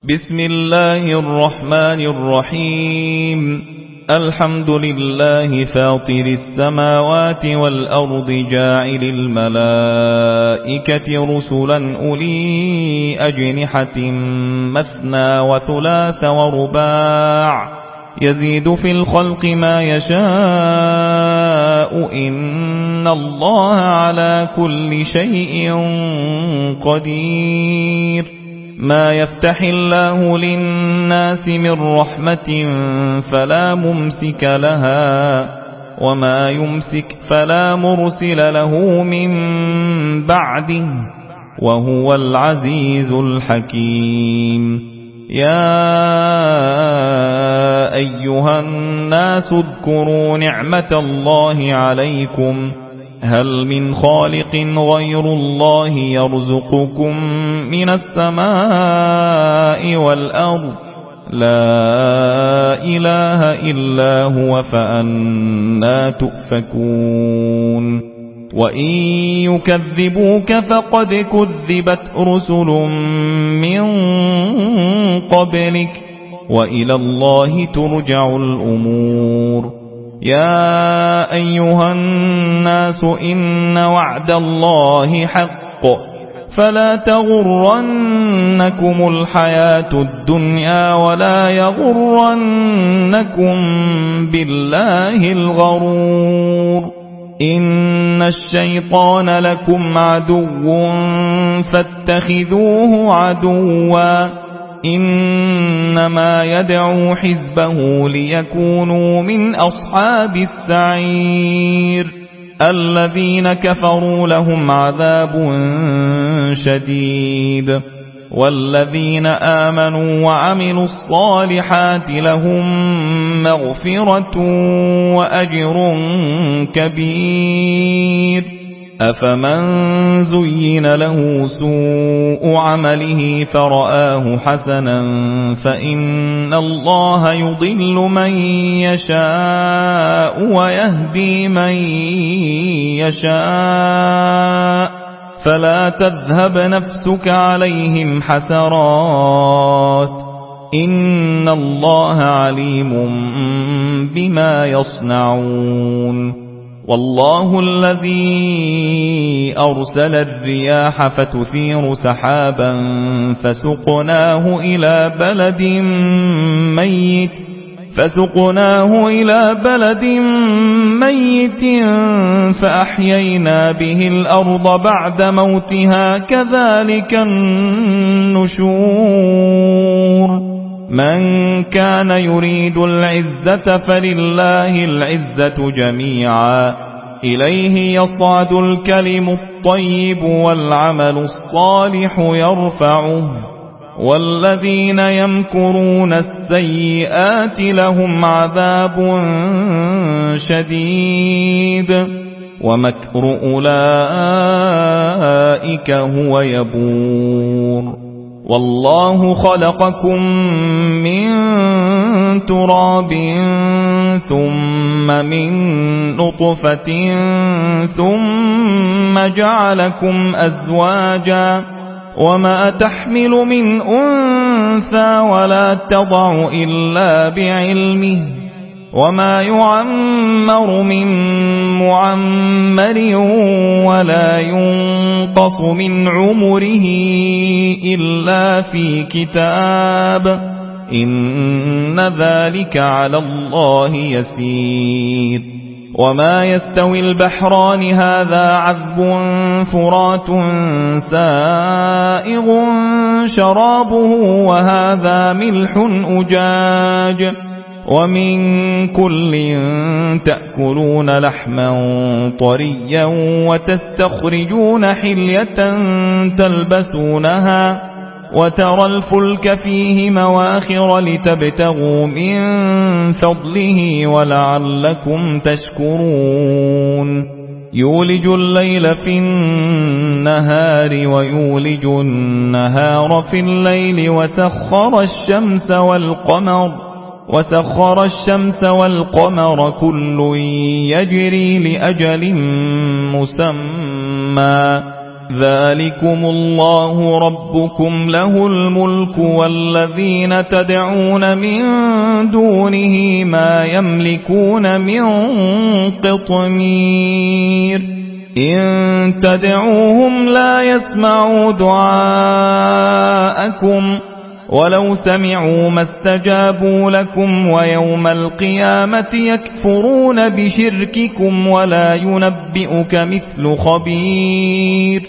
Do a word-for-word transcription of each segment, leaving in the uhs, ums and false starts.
بسم الله الرحمن الرحيم. الحمد لله فاطر السماوات والأرض جاعل الملائكة رسلا أولي أجنحة مثنى وثلاث ورباع يزيد في الخلق ما يشاء إن الله على كل شيء قدير. ما يفتح الله للناس من رحمة فلا ممسك لها وما يمسك فلا مرسل له من بعده وهو العزيز الحكيم. يا أيها الناس اذكروا نعمة الله عليكم هل من خالق غير الله يرزقكم من السماء والأرض لا إله إلا هو فأنى تؤفكون. وإن يكذبوك فقد كذبت رسل من قبلك وإلى الله ترجع الأمور. يا أيها الناس إن وعد الله حق فلا تغرنكم الحياة الدنيا ولا يغرنكم بالله الغرور. إن الشيطان لكم عدو فاتخذوه عدوا إنما يدعو حزبه ليكونوا من أصحاب السعير. الذين كفروا لهم عذاب شديد والذين آمنوا وعملوا الصالحات لهم مغفرة وأجر كبير. أفمن زين له سوء عمله فرآه حسنا فإن الله يضل من يشاء ويهدي من يشاء فلا تذهب نفسك عليهم حسرات إن الله عليم بما يصنعون. والله الذي أرسل الرياح فتثير سحابا فسقناه إلى بلد ميت فسقناه إلى بلد ميت فأحيينا به الأرض بعد موتها كذلك النشور. من كان يريد العزة فلله العزة جميعا إليه يصعد الكلم الطيب والعمل الصالح يرفعه والذين يمكرون السيئات لهم عذاب شديد ومكر أولئك هو يبور. والله خلقكم من تراب ثم من نطفة ثم جعلكم أزواجا وما تحمل من أنثى ولا تضع إلا بعلمه وما يعمر من معمر ولا ينقص من عمره إلا في كتاب إن ذلك على الله يسير. وما يستوي البحران هذا عذب فرات سائغ شرابه وهذا ملح أجاج ومن كل تأكلون لحما طريا وتستخرجون حلية تلبسونها وترى الفلك فيه مواخر لتبتغوا من فضله ولعلكم تشكرون. يولج الليل في النهار ويولج النهار في الليل وسخر الشمس والقمر وسخر الشمس والقمر كل يجري لأجل مسمى ذلكم الله ربكم له الملك والذين تدعون من دونه ما يملكون من قطمير إن تدعوهم لا يسمعوا دعاءكم ولو سمعوا ما استجابوا لكم ويوم القيامة يكفرون بشرككم ولا ينبئك مثل خبير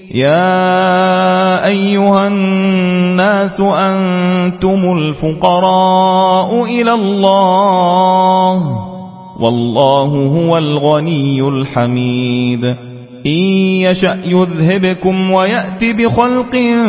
يا أيها الناس أنتم الفقراء إلى الله والله هو الغني الحميد إن يشأ يذهبكم ويأتي بخلق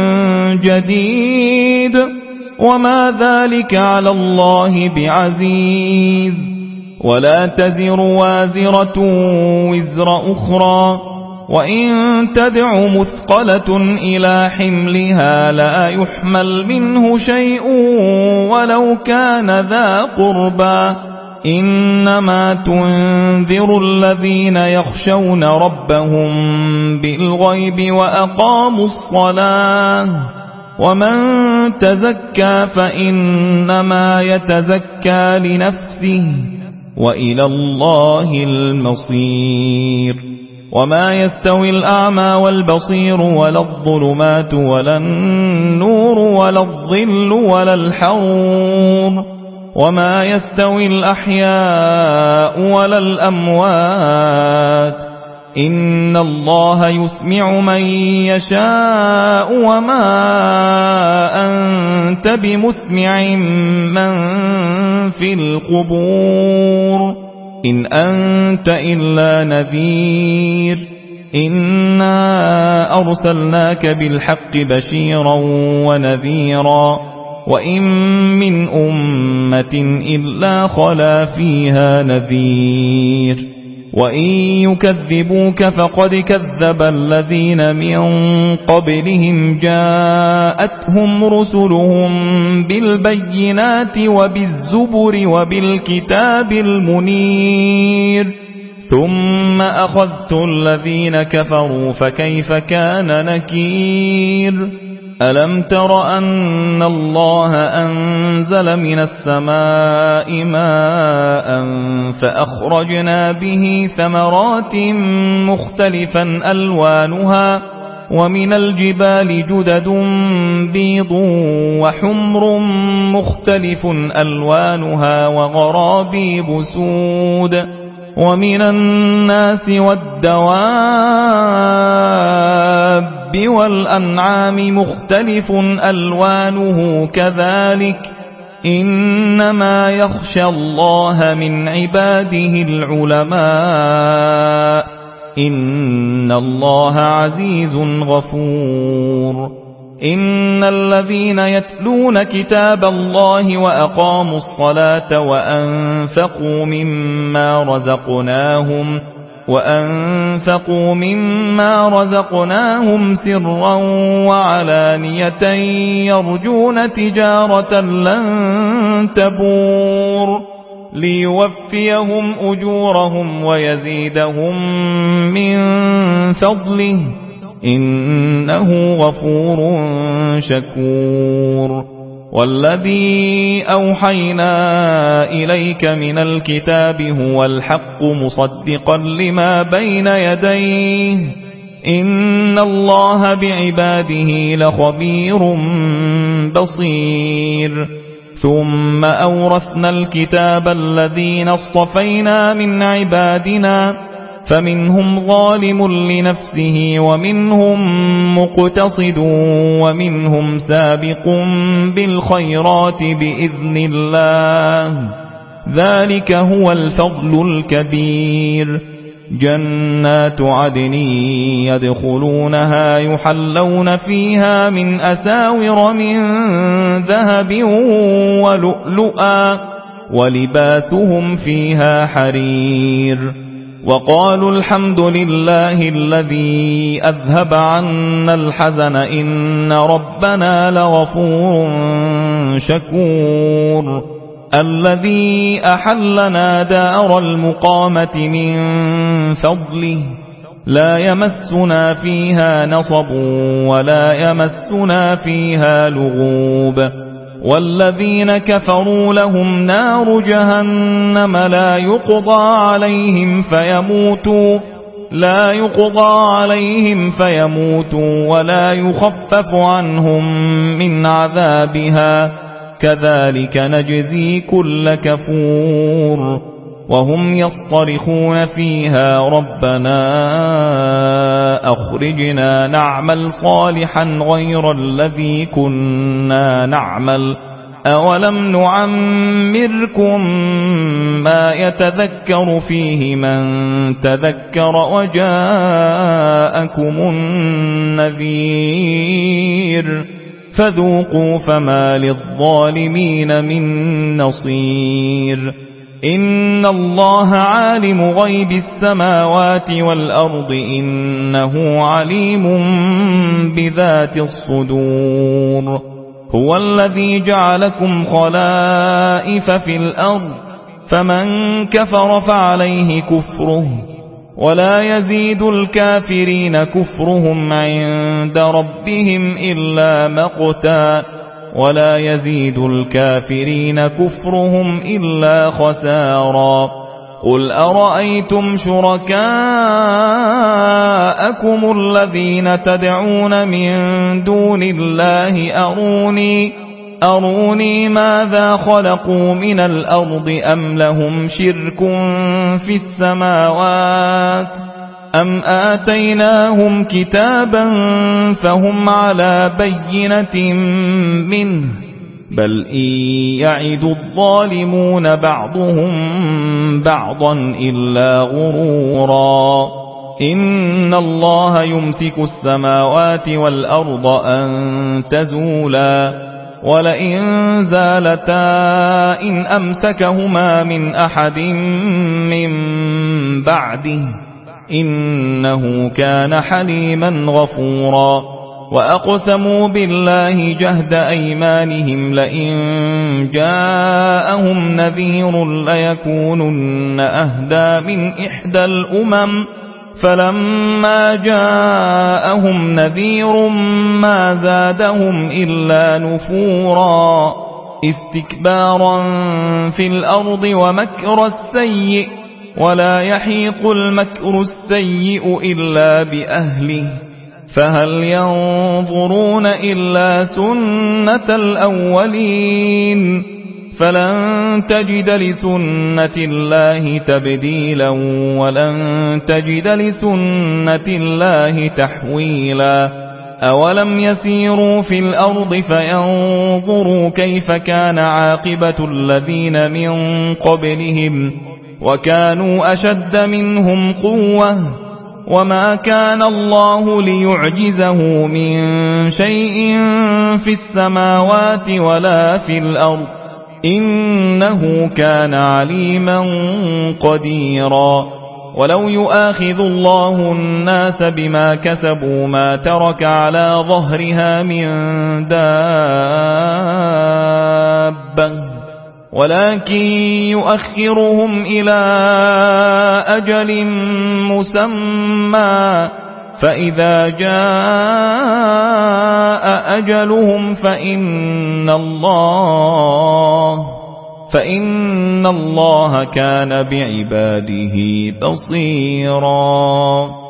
جديد وما ذلك على الله بعزيز ولا تزر وازرة وزر أخرى وإن تدع مثقلة إلى حملها لا يحمل منه شيء ولو كان ذا قربى إنما تنذر الذين يخشون ربهم بالغيب وأقاموا الصلاة ومن تزكى فإنما يتزكى لنفسه وإلى الله المصير وما يستوي الأعمى والبصير ولا الظلمات ولا النور ولا الظل ولا الحرور وما يستوي الأحياء ولا الأموات إن الله يسمع من يشاء وما أنت بمسمع من في القبور إن أنت إلا نذير إنا أرسلناك بالحق بشيرا ونذيرا وإن من أمة إلا خلا فيها نذير وإن يكذبوك فقد كذب الذين من قبلهم جاءتهم رسلهم بالبينات وبالزبر وبالكتاب المنير ثم أخذت الذين كفروا فكيف كان نكير ألم تر أن الله أنزل من السماء ماء فأخرجنا به ثمرات مختلفا ألوانها ومن الجبال جدد بيض وحمر مختلف ألوانها وغرابيب سود ومن الناس والدواب والأنعام مختلف ألوانه كذلك إنما يخشى الله من عباده العلماء إن الله عزيز غفور إن الذين يتلون كتاب الله وأقاموا الصلاة وأنفقوا مما رزقناهم وأنفقوا مما رزقناهم سرا وعلانية يرجون تجارة لن تبور ليوفيهم أجورهم ويزيدهم من فضله إنه غفور شكور والذي أوحينا إليك من الكتاب هو الحق مصدقا لما بين يديه إن الله بعباده لخبير بصير ثم أورثنا الكتاب الذين اصطفينا من عبادنا فمنهم ظالم لنفسه ومنهم مقتصد ومنهم سابق بالخيرات بإذن الله ذلك هو الفضل الكبير جنات عدن يدخلونها يحلون فيها من أساور من ذهب ولؤلؤا ولباسهم فيها حرير وقالوا الحمد لله الذي أذهب عنا الحزن إن ربنا لغفور شكور الذي أحلنا دار المقامة من فضله لا يمسنا فيها نصب ولا يمسنا فيها لغوب والذين كفروا لهم نار جهنم لا يقضى عليهم فيموتوا لا يقضى عليهم فيموتوا ولا يخفف عنهم من عذابها كذلك نجزي كل كفور وهم يصطرخون فيها ربنا أخرجنا نعمل صالحا غير الذي كنا نعمل أولم نعمركم ما يتذكر فيه من تذكر وجاءكم النذير فذوقوا فما للظالمين من نصير إن الله عالم غيب السماوات والأرض إنه عليم بذات الصدور هو الذي جعلكم خلائف في الأرض فمن كفر فعليه كفره ولا يزيد الكافرين كفرهم عند ربهم إلا مقتا ولا يزيد الكافرين كفرهم إلا خسارا قل أرأيتم شركاءكم الذين تدعون من دون الله أروني أروني ماذا خلقوا من الأرض أم لهم شرك في السماوات أم آتيناهم كتابا فهم على بينة منه بل إن يعد الظالمون بعضهم بعضا إلا غرورا إن الله يمسك السماوات والأرض أن تزولا ولئن زالتا إن أمسكهما من أحد من بعده إنه كان حليما غفورا وأقسموا بالله جهد أيمانهم لئن جاءهم نذير ليكونن أهدى من إحدى الأمم فلما جاءهم نذير ما زادهم إلا نفورا استكبارا في الأرض ومكر السيء ولا يحيق المكر السيء إلا بأهله فهل ينظرون إلا سنة الأولين فلن تجد لسنة الله تبديلا ولن تجد لسنة الله تحويلا أولم يسيروا في الأرض فينظروا كيف كان عاقبة الذين من قبلهم وكانوا أشد منهم قوة وما كان الله ليعجزه من شيء في السماوات ولا في الأرض إنه كان عليما قديرا ولو يؤاخذ الله الناس بما كسبوا ما ترك على ظهرها من دابة ولكن يؤخرهم إلى أجل مسمى فإذا جاء أجلهم فإن الله فإن الله كان بعباده بصيرا.